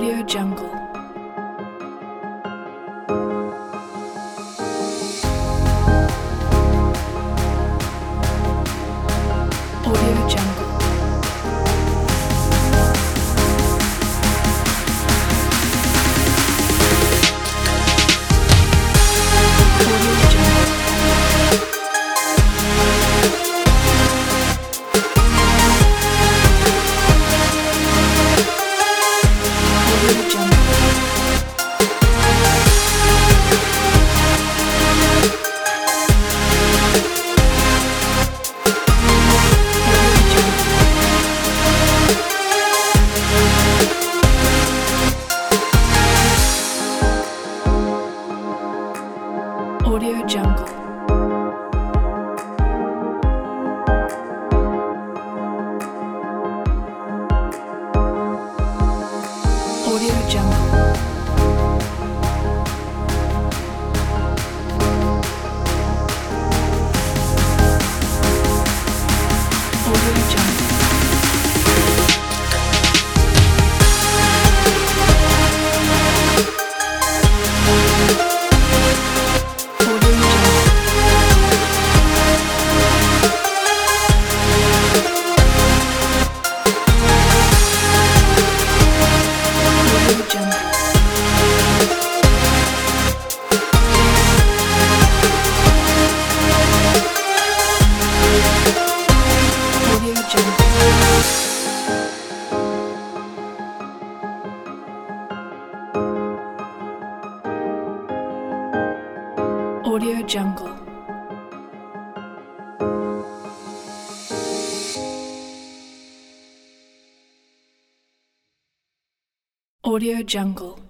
Audio Jungle. Audio Jungle. Audio Jungle. Audio Jungle. Audio Jungle. Audio Jungle. Audio Jungle. Audio Jungle. Audio Jungle. Audio Jungle. Audio Jungle. Audio Jungle.